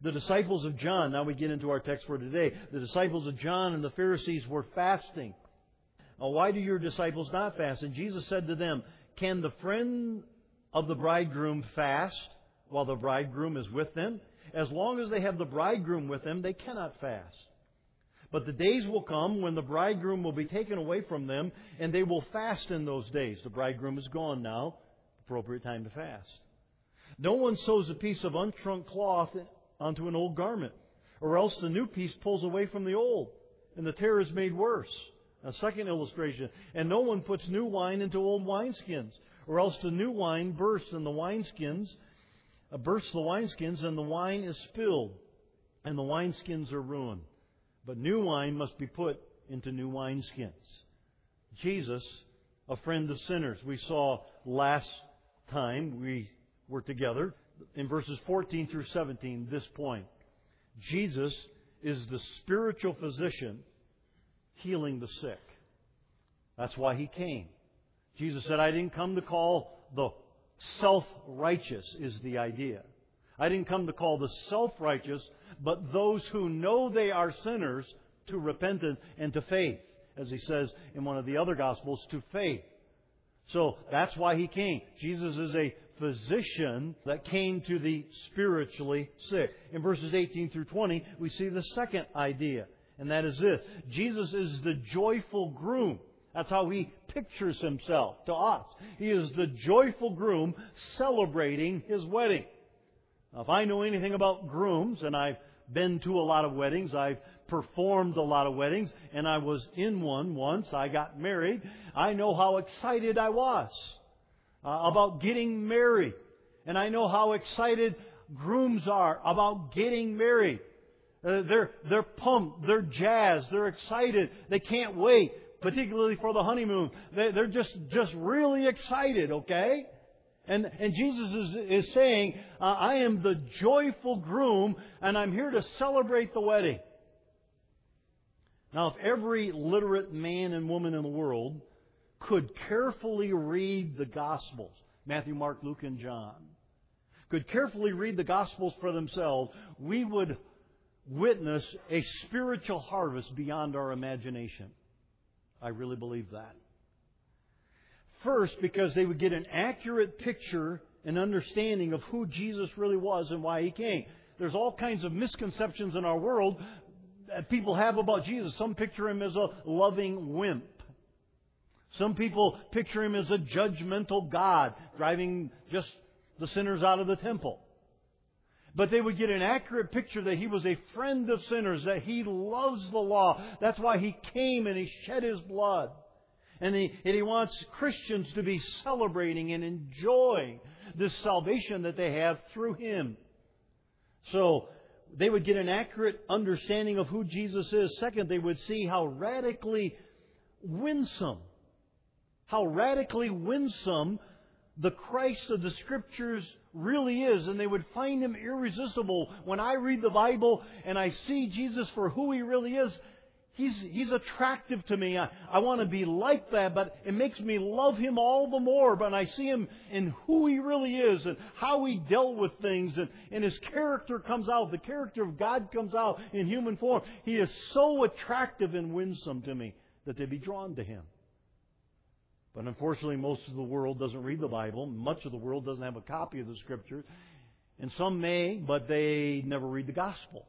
The disciples of John, now we get into our text for today. The disciples of John and the Pharisees were fasting. Why do your disciples not fast? And Jesus said to them, can the friend of the bridegroom fast while the bridegroom is with them? As long as they have the bridegroom with them, they cannot fast. But the days will come when the bridegroom will be taken away from them, and they will fast in those days. The bridegroom is gone now. Appropriate time to fast. No one sews a piece of unshrunk cloth onto an old garment, or else the new piece pulls away from the old, and the tear is made worse. A second illustration. And no one puts new wine into old wineskins, or else the new wine bursts the wineskins, and the wine is spilled, and the wineskins are ruined. But new wine must be put into new wineskins. Jesus, a friend of sinners. We saw last time we were together in verses 14 through 17 this point. Jesus is the spiritual physician healing the sick. That's why He came. Jesus said, I didn't come to call the self-righteous, is the idea. I didn't come to call the self-righteous, but those who know they are sinners to repentance and to faith. As He says in one of the other Gospels, to faith. So that's why He came. Jesus is a physician that came to the spiritually sick. In verses 18 through 20, we see the second idea. And that is this. Jesus is the joyful groom. That's how He pictures Himself to us. He is the joyful groom celebrating His wedding. Now, if I know anything about grooms, and I've been to a lot of weddings, I've performed a lot of weddings, and I was in one once, I got married, I know how excited I was about getting married. And I know how excited grooms are about getting married. They're pumped, they're jazzed, they're excited, they can't wait, particularly for the honeymoon. They're just really excited, okay? And Jesus is saying, I am the joyful groom, and I'm here to celebrate the wedding. Now, if every literate man and woman in the world could carefully read the Gospels, Matthew, Mark, Luke, and John, could carefully read the Gospels for themselves, we would witness a spiritual harvest beyond our imagination. I really believe that. First, because they would get an accurate picture and understanding of who Jesus really was and why He came. There's all kinds of misconceptions in our world that people have about Jesus. Some picture Him as a loving wimp. Some people picture Him as a judgmental God, driving just the sinners out of the temple. But they would get an accurate picture that He was a friend of sinners, that He loves the law. That's why He came and He shed His blood. And He wants Christians to be celebrating and enjoying this salvation that they have through Him. So they would get an accurate understanding of who Jesus is. Second, they would see how radically winsome the Christ of the Scriptures really is. And they would find Him irresistible. When I read the Bible and I see Jesus for who He really is, He's attractive to me. I want to be like that, but it makes me love Him all the more. But I see Him in who He really is and how He dealt with things, and His character comes out. The character of God comes out in human form. He is so attractive and winsome to me that they'd be drawn to Him. But unfortunately, most of the world doesn't read the Bible. Much of the world doesn't have a copy of the Scriptures. And some may, but they never read the Gospels.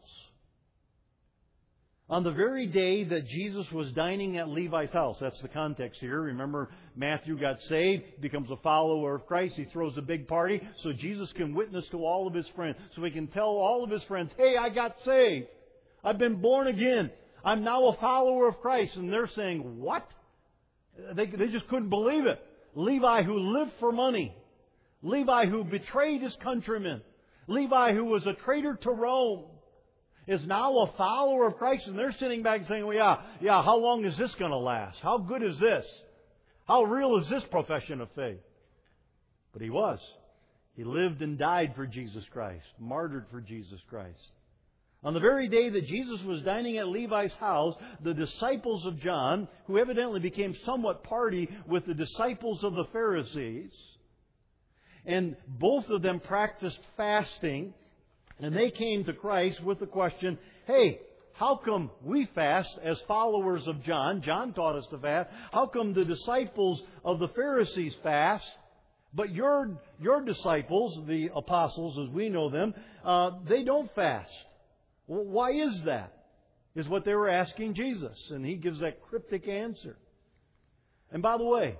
On the very day that Jesus was dining at Levi's house, that's the context here. Remember, Matthew got saved, becomes a follower of Christ. He throws a big party so Jesus can witness to all of his friends. So he can tell all of his friends, hey, I got saved. I've been born again. I'm now a follower of Christ. And they're saying, what? They just couldn't believe it. Levi, who lived for money. Levi, who betrayed his countrymen. Levi, who was a traitor to Rome, is now a follower of Christ. And they're sitting back and saying, well, yeah, how long is this going to last? How good is this? How real is this profession of faith? But he was. He lived and died for Jesus Christ, martyred for Jesus Christ. On the very day that Jesus was dining at Levi's house, the disciples of John, who evidently became somewhat party with the disciples of the Pharisees, and both of them practiced fasting, And they came to Christ with the question, hey, how come we fast as followers of John? John taught us to fast. How come the disciples of the Pharisees fast, but your disciples, the apostles as we know them, they don't fast? Why is that? Is what they were asking Jesus. And He gives that cryptic answer. And by the way,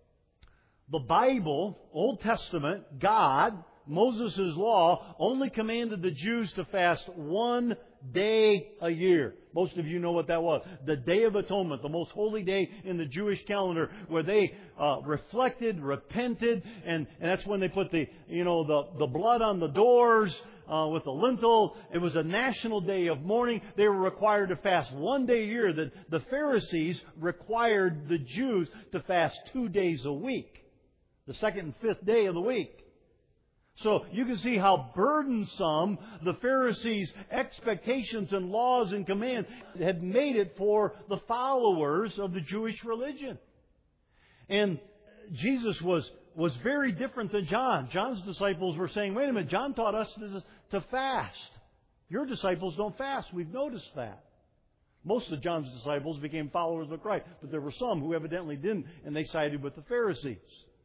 the Bible, Old Testament, God, Moses' law, only commanded the Jews to fast one day a year. Most of you know what that was. The Day of Atonement, the most holy day in the Jewish calendar, where they reflected, repented, and that's when they put the blood on the doors with the lintel. It was a national day of mourning. They were required to fast one day a year. The Pharisees required the Jews to fast 2 days a week, the second and fifth day of the week. So you can see how burdensome the Pharisees' expectations and laws and commands had made it for the followers of the Jewish religion. And Jesus was very different than John. John's disciples were saying, wait a minute, John taught us to fast. Your disciples don't fast. We've noticed that. Most of John's disciples became followers of Christ, but there were some who evidently didn't, and they sided with the Pharisees.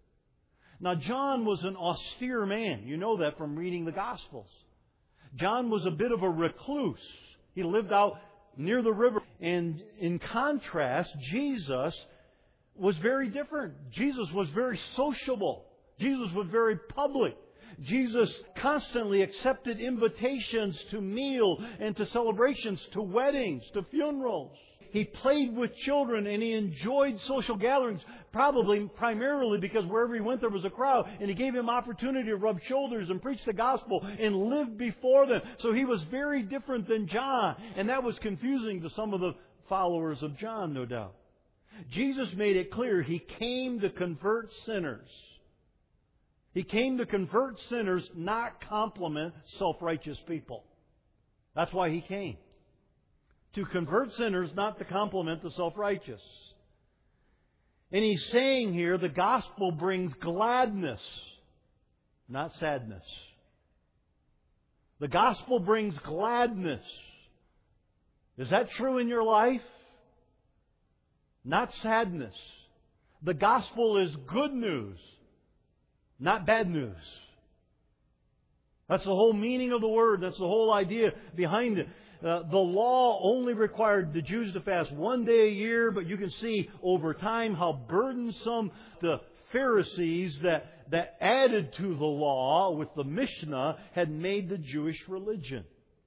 Now, John was an austere man. You know that from reading the Gospels. John was a bit of a recluse. He lived out near the river. And in contrast, Jesus was very different. Jesus was very sociable. Jesus was very public. Jesus constantly accepted invitations to meals and to celebrations, to weddings, to funerals. He played with children and he enjoyed social gatherings, probably primarily because wherever he went there was a crowd, and he gave him opportunity to rub shoulders and preach the gospel and live before them. So he was very different than John, and that was confusing to some of the followers of John, no doubt. Jesus made it clear He came to convert sinners. He came to convert sinners, not compliment self-righteous people. That's why He came. To convert sinners, not to compliment the self-righteous. And He's saying here the gospel brings gladness, not sadness. The gospel brings gladness. Is that true in your life? Not sadness. The gospel is good news, not bad news. That's the whole meaning of the word. That's the whole idea behind it. The law only required the Jews to fast one day a year, but you can see over time how burdensome the Pharisees that added to the law with the Mishnah had made the Jewish religion.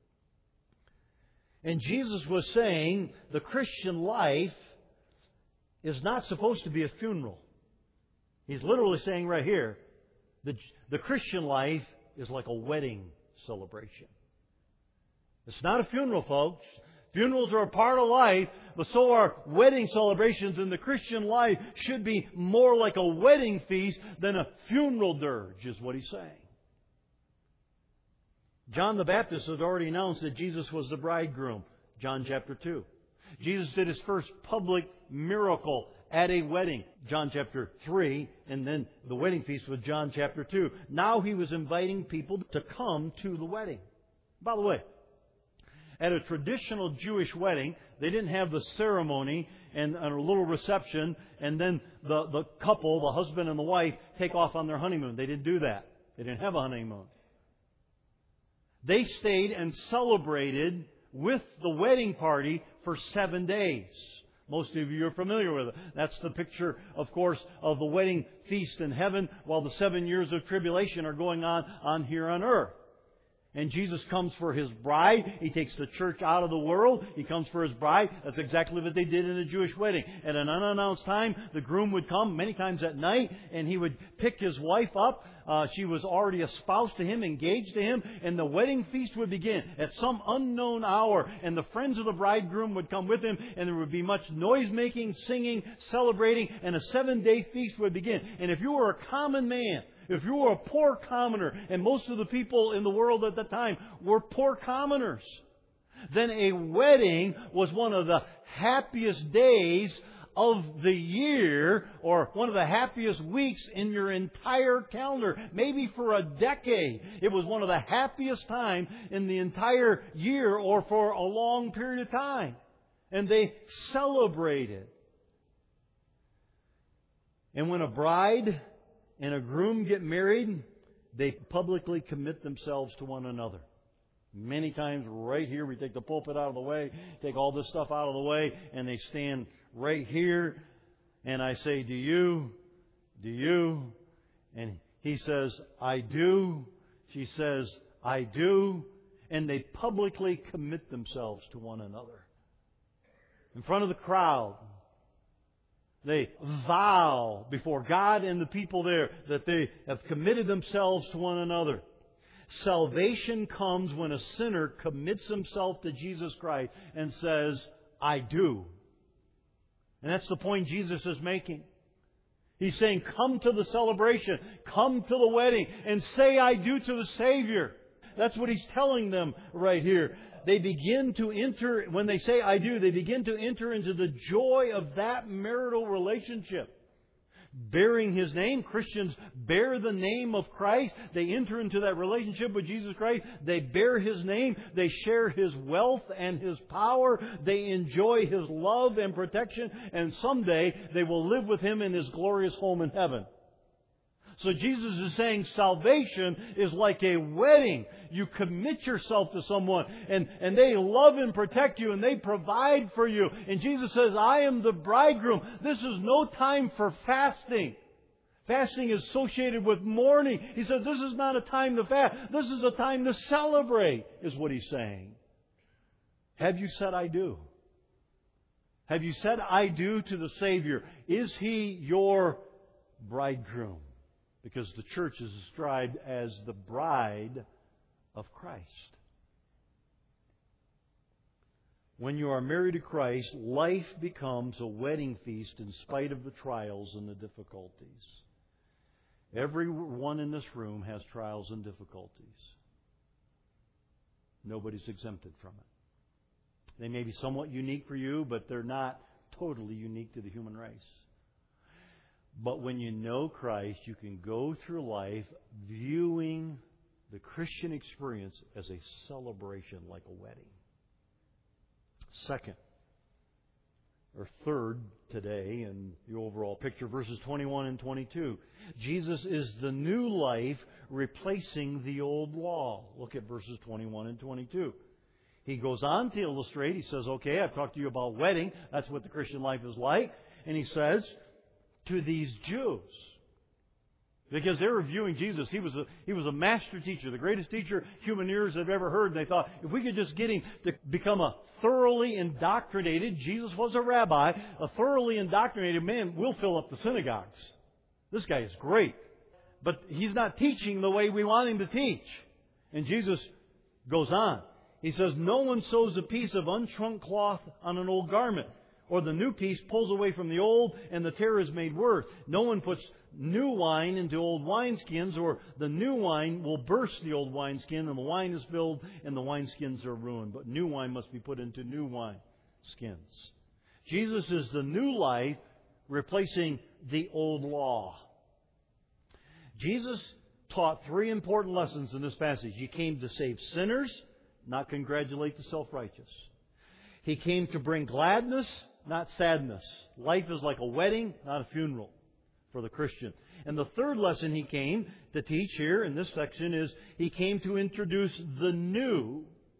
And Jesus was saying the Christian life is not supposed to be a funeral. He's literally saying right here, the Christian life is like a wedding celebration. It's not a funeral, folks. Funerals are a part of life, but so are wedding celebrations, and the Christian life should be more like a wedding feast than a funeral dirge, is what He's saying. John the Baptist had already announced that Jesus was the bridegroom, John chapter 2. Jesus did His first public miracle at a wedding, John chapter 3, and then the wedding feast was John chapter 2. Now He was inviting people to come to the wedding. By the way, at a traditional Jewish wedding, they didn't have the ceremony and a little reception, and then the couple, the husband and the wife, take off on their honeymoon. They didn't do that. They didn't have a honeymoon. They stayed and celebrated with the wedding party for 7 days. Most of you are familiar with it. That's the picture, of course, of the wedding feast in heaven while the 7 years of tribulation are going on here on earth. And Jesus comes for His bride. He takes the church out of the world. He comes for His bride. That's exactly what they did in a Jewish wedding. At an unannounced time, the groom would come, many times at night, and he would pick his wife up. She was already espoused to him, engaged to him, and the wedding feast would begin at some unknown hour. And the friends of the bridegroom would come with him, and there would be much noise-making, singing, celebrating, and a 7-day feast would begin. And if you were a common man, if you were a poor commoner, and most of the people in the world at the time were poor commoners, then a wedding was one of the happiest days of the year, or one of the happiest weeks in your entire calendar, maybe for a decade. It was one of the happiest times in the entire year or for a long period of time. And they celebrated. And when a bride and a groom get married, they publicly commit themselves to one another. Many times right here, we take the pulpit out of the way, take all this stuff out of the way, and they stand right here, and I say, do you? Do you? And he says, I do. She says, I do. And they publicly commit themselves to one another. In front of the crowd, they vow before God and the people there that they have committed themselves to one another. Salvation comes when a sinner commits himself to Jesus Christ and says, I do. And that's the point Jesus is making. He's saying, come to the celebration, come to the wedding, and say I do to the Savior. That's what He's telling them right here. They begin to enter, when they say I do, they begin to enter into the joy of that marital relationship. Bearing His name, Christians bear the name of Christ. They enter into that relationship with Jesus Christ. They bear His name. They share His wealth and His power. They enjoy His love and protection. And someday they will live with Him in His glorious home in heaven. So Jesus is saying salvation is like a wedding. You commit yourself to someone and they love and protect you and they provide for you. And Jesus says, I am the bridegroom. This is no time for fasting. Fasting is associated with mourning. He says this is not a time to fast. This is a time to celebrate, is what He's saying. Have you said I do? Have you said I do to the Savior? Is He your bridegroom? Because the church is described as the bride of Christ. When you are married to Christ, life becomes a wedding feast in spite of the trials and the difficulties. Everyone in this room has trials and difficulties. Nobody's exempted from it. They may be somewhat unique for you, but they're not totally unique to the human race. But when you know Christ, you can go through life viewing the Christian experience as a celebration like a wedding. Second, or third today in the overall picture, verses 21 and 22. Jesus is the new life replacing the old law. Look at verses 21 and 22. He goes on to illustrate. He says, okay, I've talked to you about wedding. That's what the Christian life is like. And he says, to these Jews, because they were viewing Jesus, he was a master teacher, the greatest teacher human ears have ever heard. And they thought, if we could just get him to become a thoroughly indoctrinated, Jesus was a rabbi, a thoroughly indoctrinated man, we'll fill up the synagogues. This guy is great. But he's not teaching the way we want him to teach. And Jesus goes on. He says, no one sews a piece of unshrunk cloth on an old garment, or the new piece pulls away from the old, and the tear is made worse. No one puts new wine into old wineskins, or the new wine will burst the old wineskin, and the wine is spilled, and the wineskins are ruined. But new wine must be put into new wineskins. Jesus is the new life replacing the old law. Jesus taught three important lessons in this passage. He came to save sinners, not congratulate the self-righteous. He came to bring gladness, not sadness. Life is like a wedding, not a funeral for the Christian. And the third lesson He came to teach here in this section is He came to introduce the new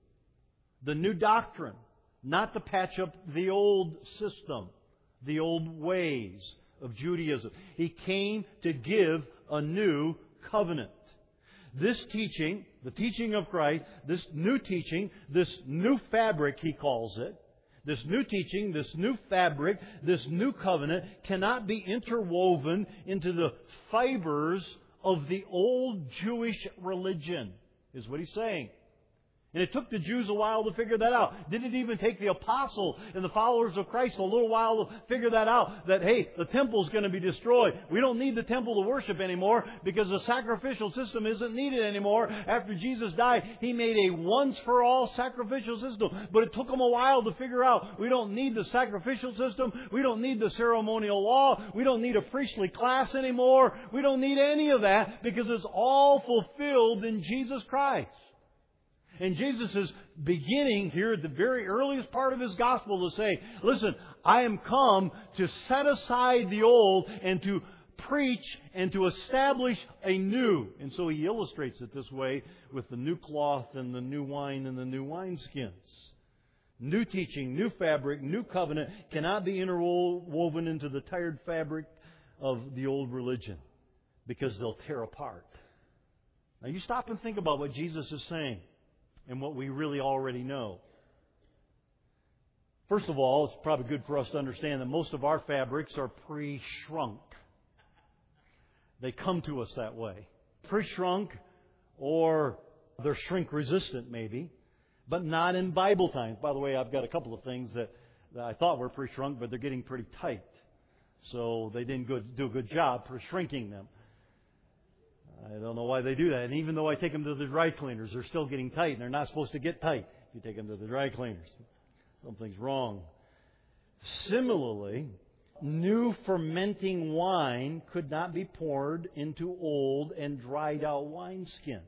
doctrine, not to patch up the old system, the old ways of Judaism. He came to give a new covenant. This teaching, the teaching of Christ, this new teaching, this new fabric, He calls it, this new teaching, this new fabric, this new covenant cannot be interwoven into the fibers of the old Jewish religion, is what He's saying. And it took the Jews a while to figure that out. Didn't it even take the apostle and the followers of Christ a little while to figure that out? That, hey, the temple's going to be destroyed. We don't need the temple to worship anymore because the sacrificial system isn't needed anymore. After Jesus died, He made a once-for-all sacrificial system. But it took them a while to figure out we don't need the sacrificial system. We don't need the ceremonial law. We don't need a priestly class anymore. We don't need any of that because it's all fulfilled in Jesus Christ. And Jesus is beginning here at the very earliest part of His gospel to say, listen, I am come to set aside the old and to preach and to establish a new. And so He illustrates it this way with the new cloth and the new wine and the new wineskins. New teaching, new fabric, new covenant cannot be interwoven into the tired fabric of the old religion because they'll tear apart. Now you stop and think about what Jesus is saying. And what we really already know. First of all, it's probably good for us to understand that most of our fabrics are pre-shrunk. They come to us that way. Pre-shrunk, or they're shrink-resistant maybe, but not in Bible times. By the way, I've got a couple of things that I thought were pre-shrunk, but they're getting pretty tight. So they didn't do a good job pre-shrinking them. I don't know why they do that. And even though I take them to the dry cleaners, they're still getting tight. And they're not supposed to get tight if you take them to the dry cleaners. Something's wrong. Similarly, new fermenting wine could not be poured into old and dried out wineskins.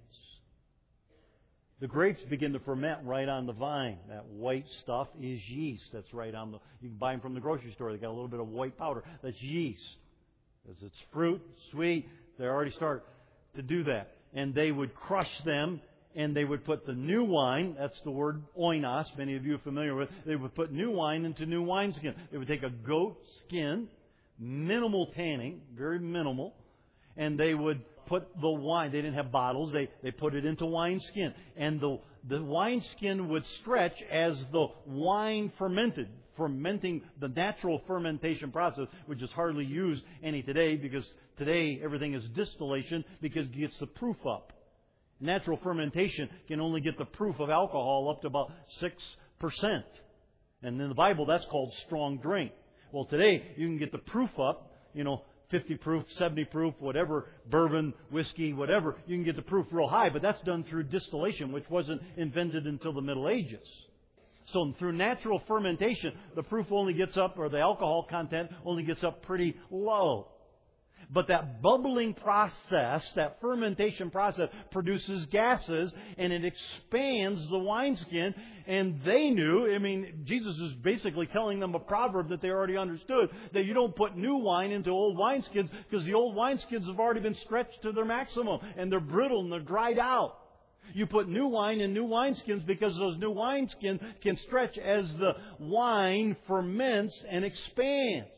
The grapes begin to ferment right on the vine. That white stuff is yeast. That's right on the... You can buy them from the grocery store. They got a little bit of white powder. That's yeast. As it's fruit, sweet, they already start to do that. And they would crush them, and they would put the new wine, that's the word oinos, many of you are familiar with, they would put new wine into new wineskin. They would take a goat skin, minimal tanning, very minimal, and they would put the wine, they didn't have bottles, they put it into wineskin. And the wineskin would stretch as the wine fermented. Fermenting, the natural fermentation process, which is hardly used any today because today everything is distillation because it gets the proof up. Natural fermentation can only get the proof of alcohol up to about 6%. And in the Bible, that's called strong drink. Well, today you can get the proof up, 50 proof, 70 proof, whatever, bourbon, whiskey, whatever. You can get the proof real high, but that's done through distillation, which wasn't invented until the Middle Ages. So through natural fermentation, the proof only gets up, or the alcohol content only gets up pretty low. But that bubbling process, that fermentation process, produces gases, and it expands the wineskin. And they knew, Jesus is basically telling them a proverb that they already understood, that you don't put new wine into old wineskins because the old wineskins have already been stretched to their maximum, and they're brittle and they're dried out. You put new wine in new wineskins because those new wineskins can stretch as the wine ferments and expands.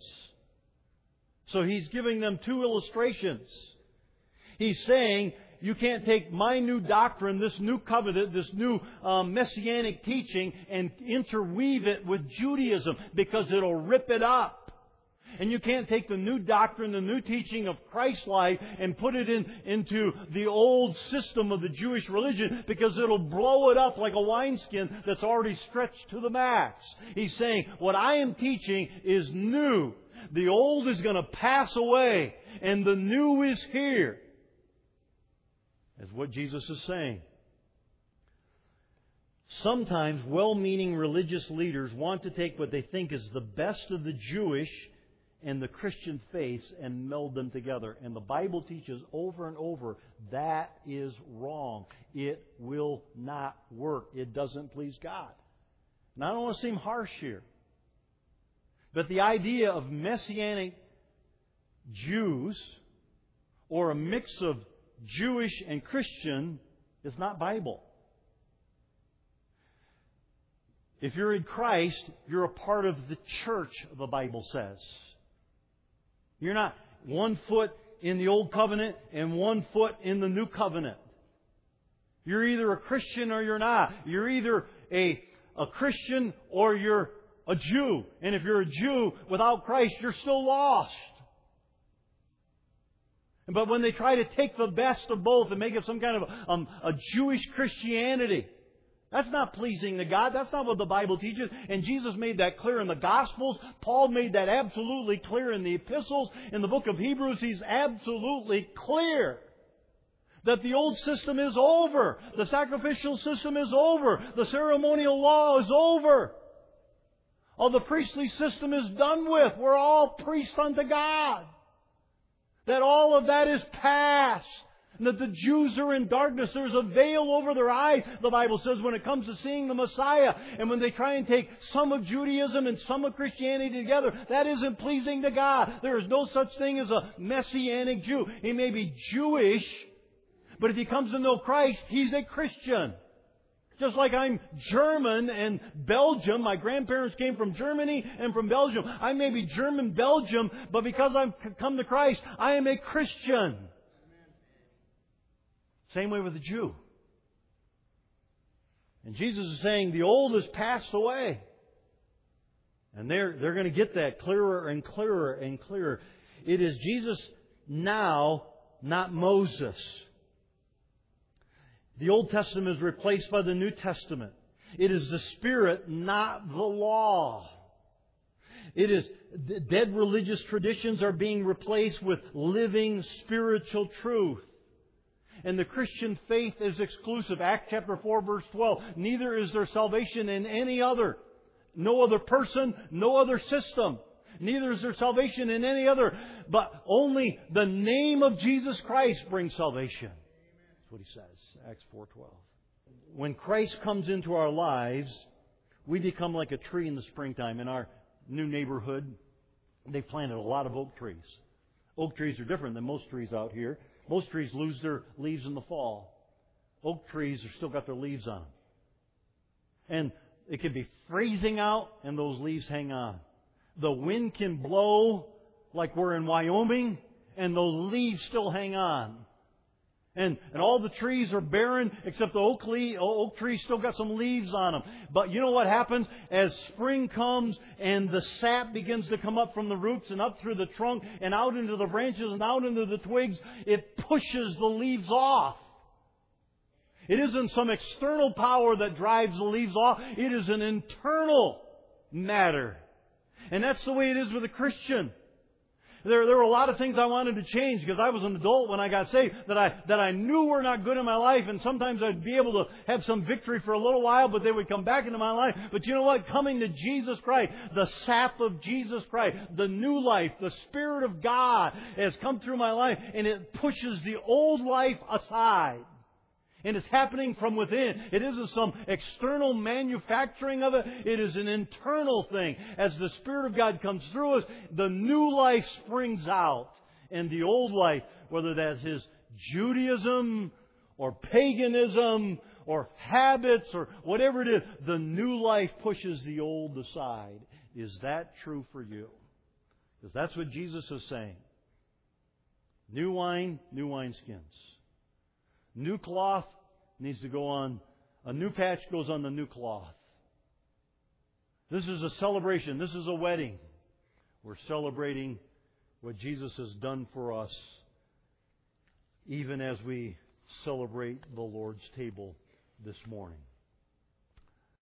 So He's giving them two illustrations. He's saying, you can't take my new doctrine, this new covenant, this new messianic teaching and interweave it with Judaism because it'll rip it up. And you can't take the new doctrine, the new teaching of Christ's life and put it into the old system of the Jewish religion because it'll blow it up like a wineskin that's already stretched to the max. He's saying, what I am teaching is new. The old is going to pass away and the new is here. That's what Jesus is saying. Sometimes well-meaning religious leaders want to take what they think is the best of the Jewish and the Christian faith and meld them together. And the Bible teaches over and over that is wrong. It will not work. It doesn't please God. And I don't want to seem harsh here, but the idea of Messianic Jews or a mix of Jewish and Christian is not Bible. If you're in Christ, you're a part of the church, the Bible says. You're not one foot in the Old Covenant and one foot in the New Covenant. You're either a Christian or you're not. You're either a Christian or you're a Jew. And if you're a Jew without Christ, you're still lost. But when they try to take the best of both and make it some kind of a Jewish Christianity, That's not pleasing to God. That's not what the Bible teaches. And Jesus made that clear in the Gospels. Paul made that absolutely clear in the epistles. In the book of Hebrews, he's absolutely clear that the old system is over. The sacrificial system is over. The ceremonial law is over. All the priestly system is done with. We're all priests unto God. That all of that is past. And that the Jews are in darkness. There's a veil over their eyes, the Bible says, when it comes to seeing the Messiah. And when they try and take some of Judaism and some of Christianity together, that isn't pleasing to God. There is no such thing as a Messianic Jew. He may be Jewish, but if he comes to know Christ, he's a Christian. Just like I'm German and Belgium. My grandparents came from Germany and from Belgium. I may be German, Belgium, but because I've come to Christ, I am a Christian. Same way with the Jew. And Jesus is saying the old has passed away. And they're going to get that clearer and clearer and clearer. It is Jesus now, not Moses. The Old Testament is replaced by the New Testament. It is the Spirit, not the law. It is dead religious traditions are being replaced with living spiritual truth. And the Christian faith is exclusive. Acts chapter 4, verse 12. Neither is there salvation in any other. No other person, no other system. Neither is there salvation in any other. But only the name of Jesus Christ brings salvation. That's what he says. Acts 4:12. When Christ comes into our lives, we become like a tree in the springtime. In our new neighborhood, they planted a lot of oak trees. Oak trees are different than most trees out here. Most trees lose their leaves in the fall. Oak trees are still got their leaves on them. And it can be freezing out and those leaves hang on. The wind can blow like we're in Wyoming and those leaves still hang on. And all the trees are barren except the oak tree still got some leaves on them. But you know what happens? As spring comes and the sap begins to come up from the roots and up through the trunk and out into the branches and out into the twigs, it pushes the leaves off. It isn't some external power that drives the leaves off. It is an internal matter. And that's the way it is with a Christian. There were a lot of things I wanted to change because I was an adult when I got saved that I knew were not good in my life, and sometimes I'd be able to have some victory for a little while, but they would come back into my life. But you know what? Coming to Jesus Christ, the sap of Jesus Christ, the new life, the Spirit of God has come through my life, and it pushes the old life aside. And it's happening from within. It isn't some external manufacturing of it. It is an internal thing. As the Spirit of God comes through us, the new life springs out. And the old life, whether that's his Judaism or paganism or habits or whatever it is, the new life pushes the old aside. Is that true for you? Because that's what Jesus is saying. New wine, new wineskins. New cloth needs to go on. A new patch goes on the new cloth. This is a celebration. This is a wedding. We're celebrating what Jesus has done for us, even as we celebrate the Lord's table this morning.